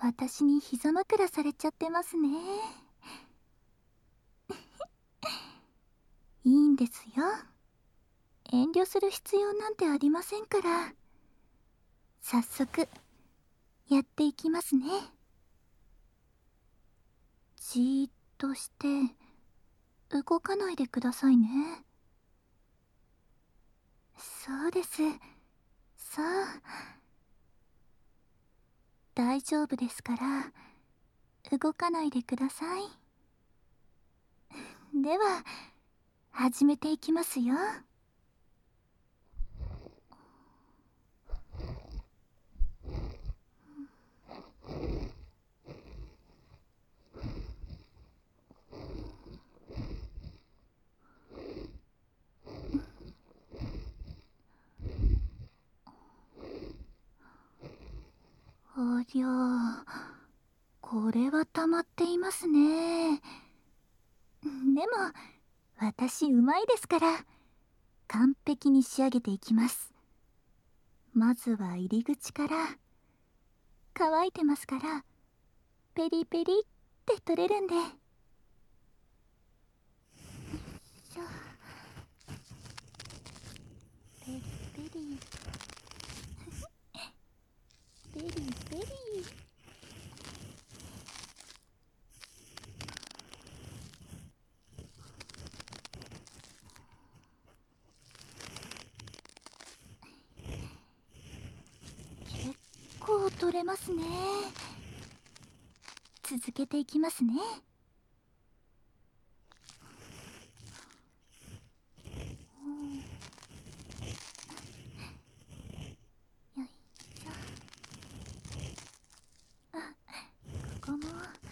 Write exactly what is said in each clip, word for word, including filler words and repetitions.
私に膝枕されちゃってますね。いいんですよ。遠慮する必要なんてありませんから。早速やっていきますね。じーっとして動かないでくださいね。そうです。さあ、大丈夫ですから動かないでください。では始めていきますよ。ありゃあ、これは溜まっていますね。でも私うまいですから完璧に仕上げていきます。まずは入り口から。乾いてますからペリペリって取れるんで。よいしょ。ペリペリペリペリ。結構取れますね。続けていきますね。よいしょ。あ、ここも。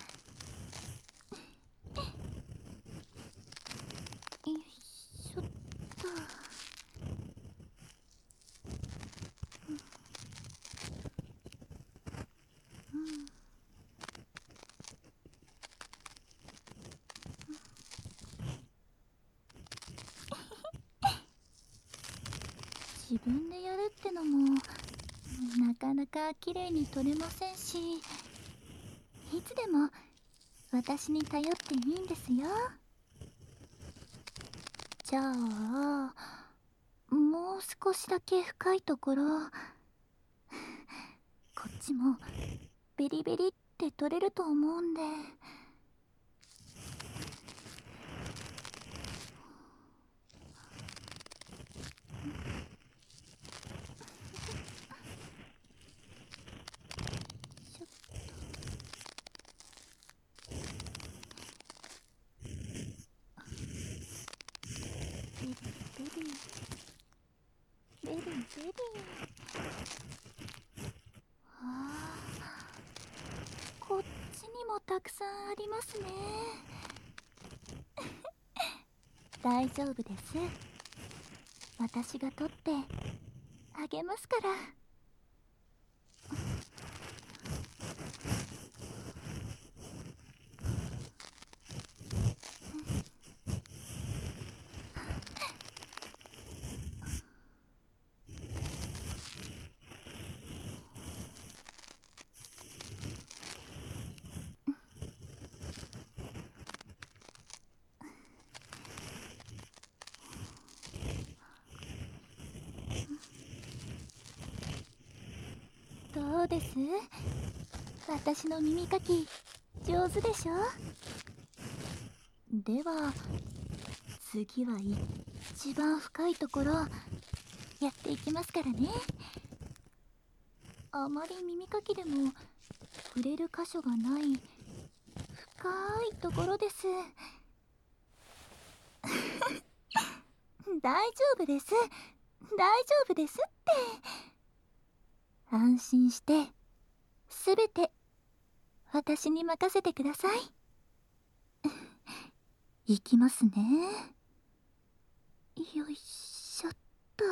よいしょっと。うん、自分でやるってのもなかなか綺麗に撮れませんし、いつでも私に頼っていいんですよ。じゃあもう少しだけ深いところ、こっちもベリベリって取れると思うんで。しょベリベリベリベリ。あー、こっちにもたくさんありますね。大丈夫です。私が取ってあげますから。どうです？私の耳かき上手でしょ？では次は一番深いところやっていきますからね。あまり耳かきでも触れる箇所がない深いところです。大丈夫です、大丈夫ですって。安心してすべて私に任せてください。いきますね。よいしょっと。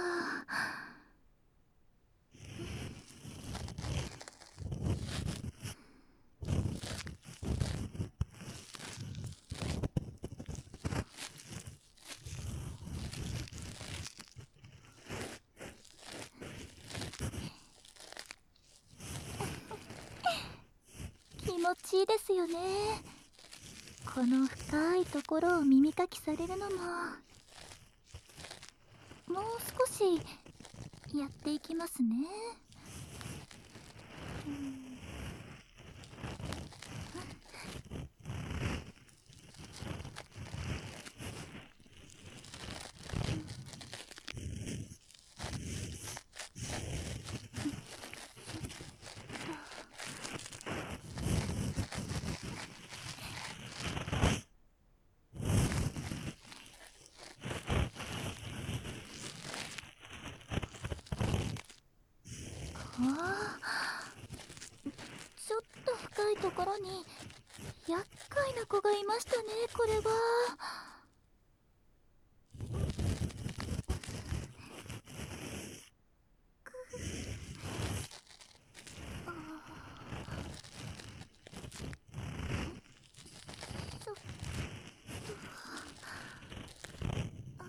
持ちいいですよね。この深いところを耳かきされるのも、もう少しやっていきますね。うん、ああ、ちょっと深いところに厄介な子がいましたね。これはちょっと、あ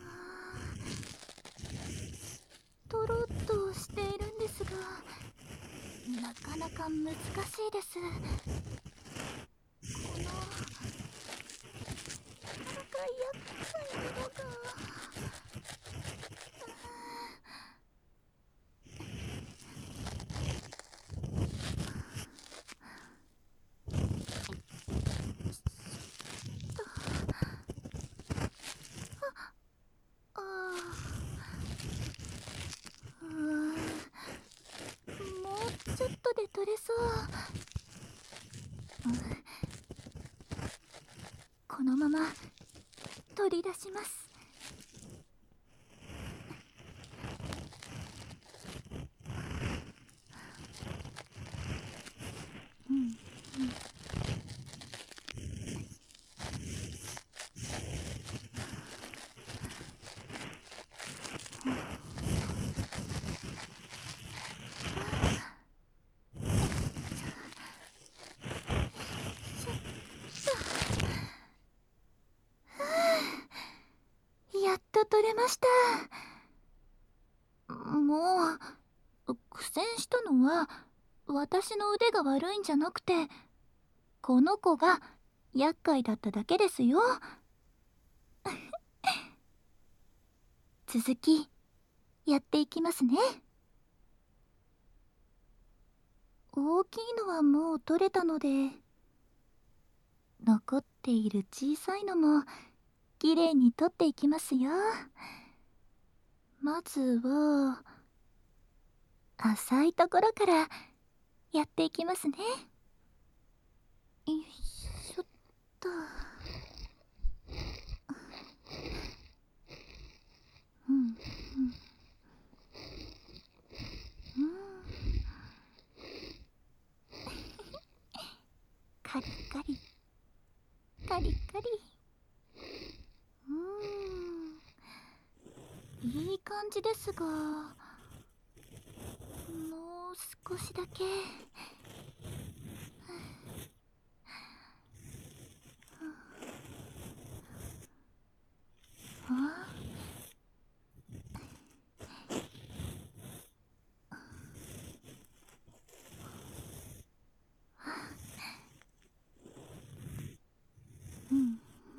ーとろっとしているんですが、なかなか難しいです。このなかなか厄介なのが、あーうーん、もうちょっとで取れそう。うん、このまま取り出します。うんうん、やっと取れました。もう苦戦したのは私の腕が悪いんじゃなくて、この子が厄介だっただけですよ。続きやっていきますね。大きいのはもう取れたので、残っている小さいのもきれいに取っていきますよ。まずは浅いところからやっていきますね。よいしょっと。うんうんうん、カリカリカリカリ。うーん、いい感じですが、もう少しだけ。あ、うんうん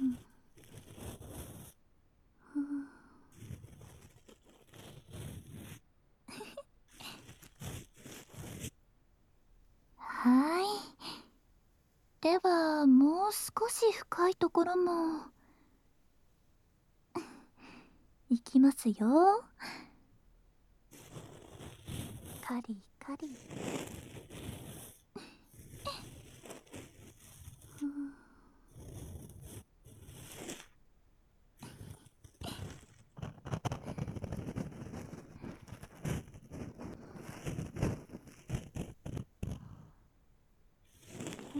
うん、はい。ではもう少し深いところもいきますよ。カリカリ。うん、うん、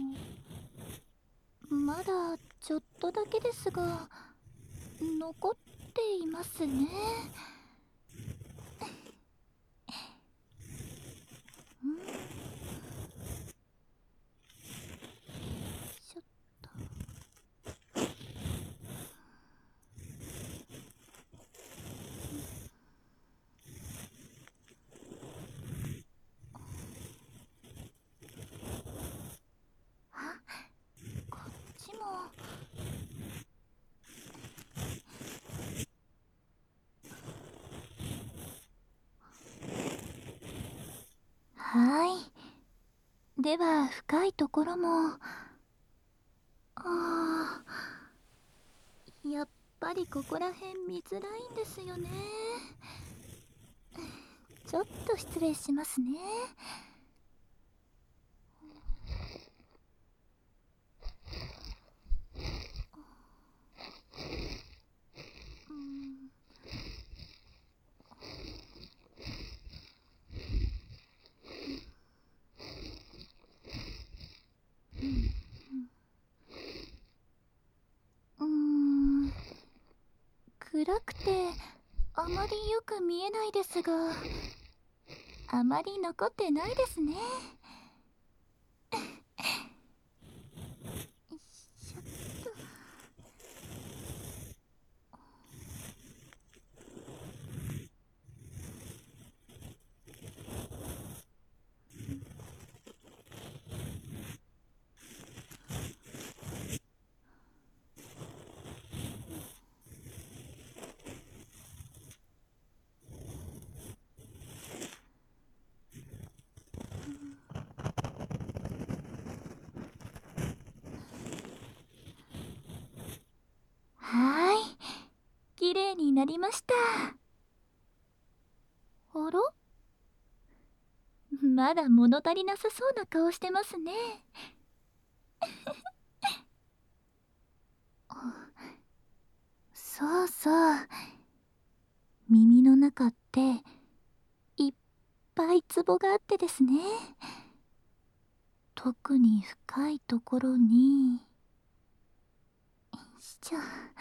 まだちょっとだけですが残っていますね。うん、ちょっと。 では深いところも。あー、やっぱりここら辺見づらいんですよね。ちょっと失礼しますね。うん、うーん、暗くてあまりよく見えないですが、あまり残ってないですね。よいしょっと。はーい、綺麗になりました。あら、まだ物足りなさそうな顔してますね。そうそう、耳の中っていっぱいツボがあってですね。特に深いところに、よいしょ、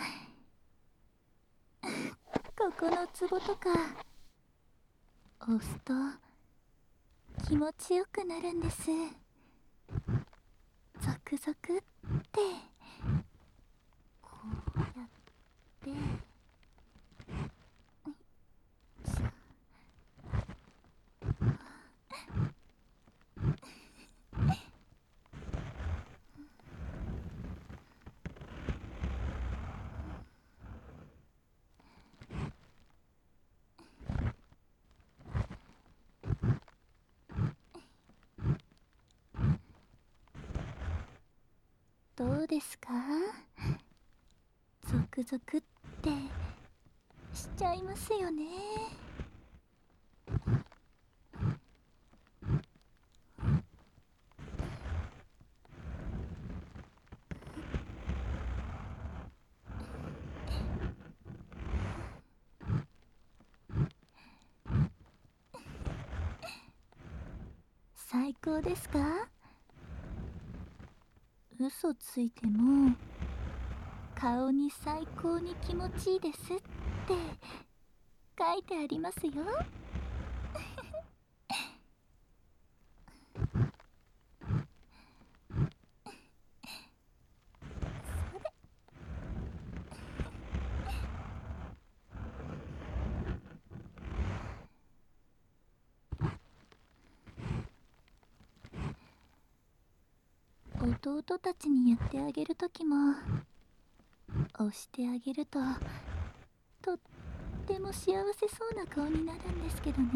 ここのツボとか押すと気持ちよくなるんです。ゾクゾクってこうやってよいしょ。どうですか？ゾクゾクってしちゃいますよね。最高ですか？嘘ついても顔に最高に気持ちいいですって書いてありますよ。弟たちにやってあげるときも押してあげるととっても幸せそうな顔になるんですけどね。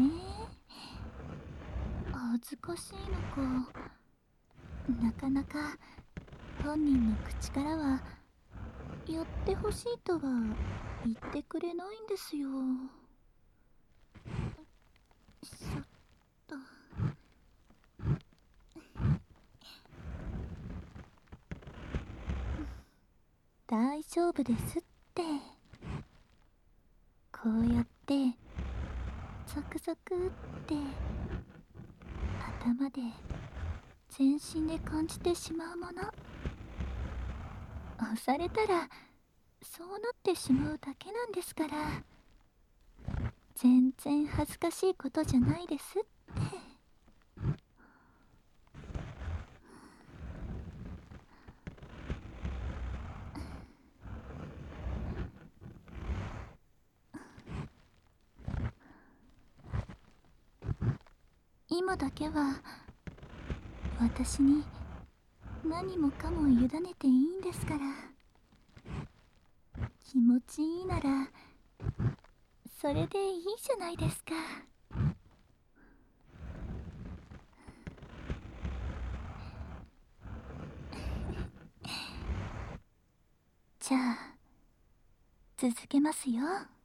恥ずかしいのか、なかなか本人の口からはやってほしいとは言ってくれないんですよ。しょっと。大丈夫ですって。こうやってゾクゾクって頭で全身で感じてしまうもの、押されたらそうなってしまうだけなんですから、全然恥ずかしいことじゃないですって。今だけは私に何もかも委ねていいんですから。気持ちいいならそれでいいじゃないですか。 じゃあ続けますよ。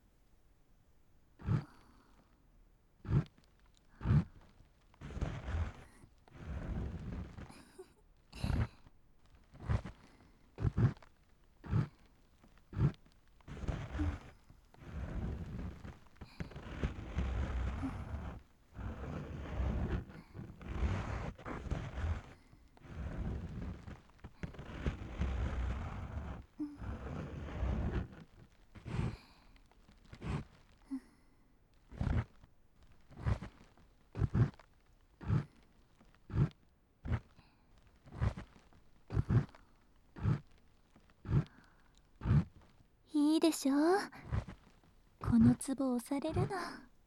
いいでしょう、このツボ押されるの。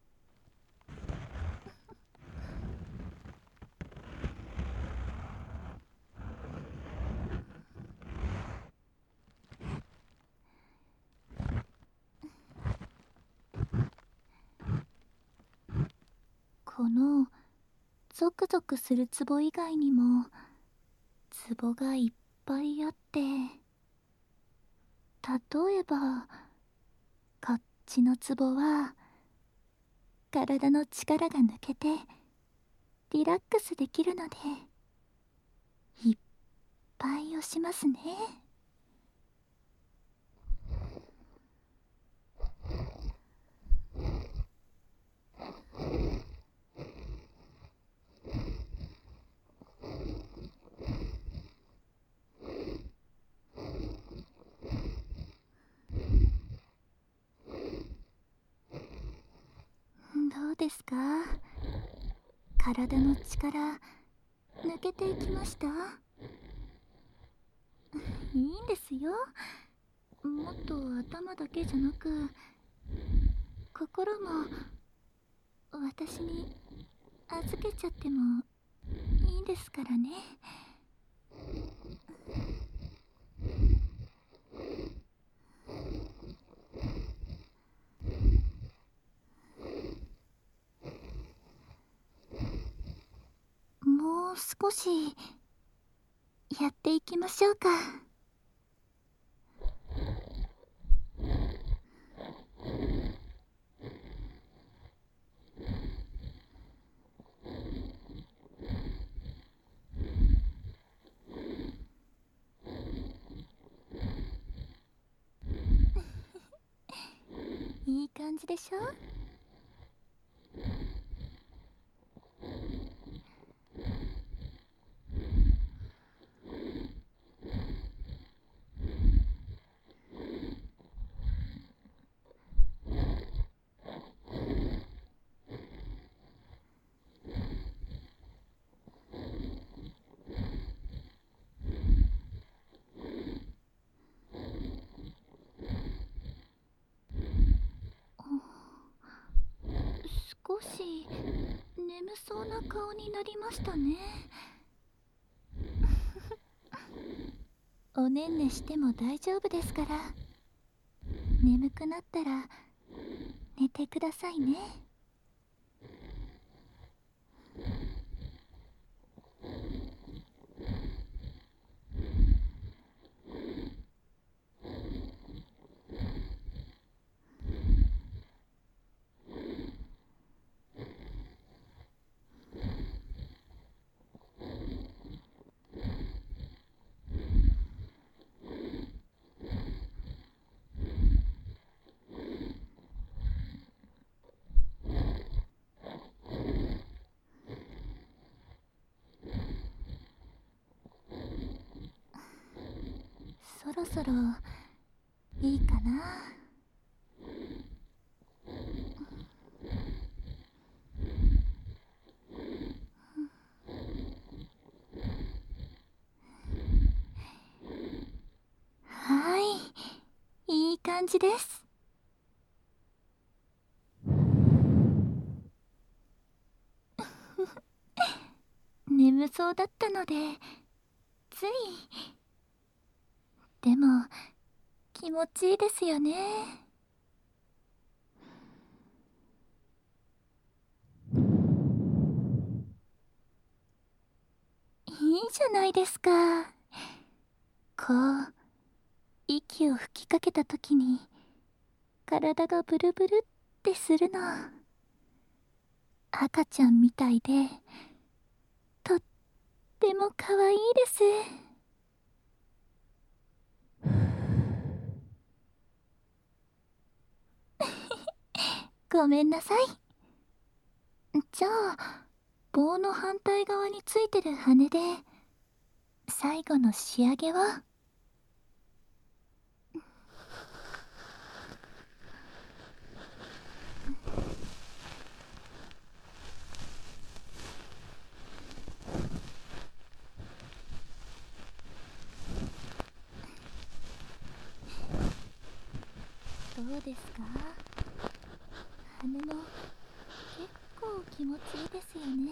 このゾクゾクするツボ以外にもツボがいっぱいあって、例えばこっちのツボは体の力が抜けてリラックスできるのでいっぱい押しますね。どうですか、体の力抜けていきました？いいんですよ、もっと頭だけじゃなく心も私に預けちゃってもいいんですからね。もう少しやっていきましょうか。いい感じでしょ。少し眠そうな顔になりましたね。おねんねしても大丈夫ですから、眠くなったら寝てくださいね。そろそろいいかな。はい、いい感じです。眠そうだったのでつい。でも気持ちいいですよね。いいじゃないですか。こう息を吹きかけた時に体がブルブルってするの。赤ちゃんみたいでとっても可愛いです。ごめんなさい。じゃあ棒の反対側についてる羽で最後の仕上げは？どうですか？羽も結構気持ちいいですよね。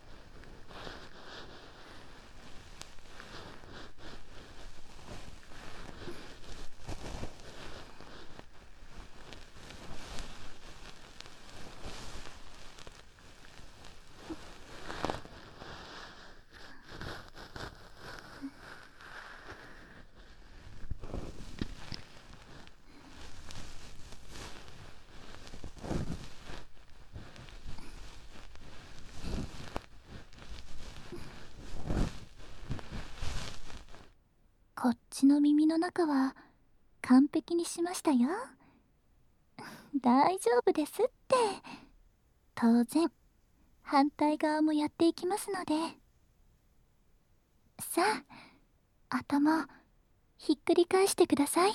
こっちの耳の中は完璧にしましたよ。大丈夫ですって。当然反対側もやっていきますので。さあ、頭ひっくり返してください。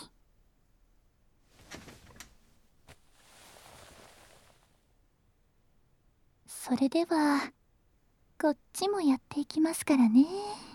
それではこっちもやっていきますからね。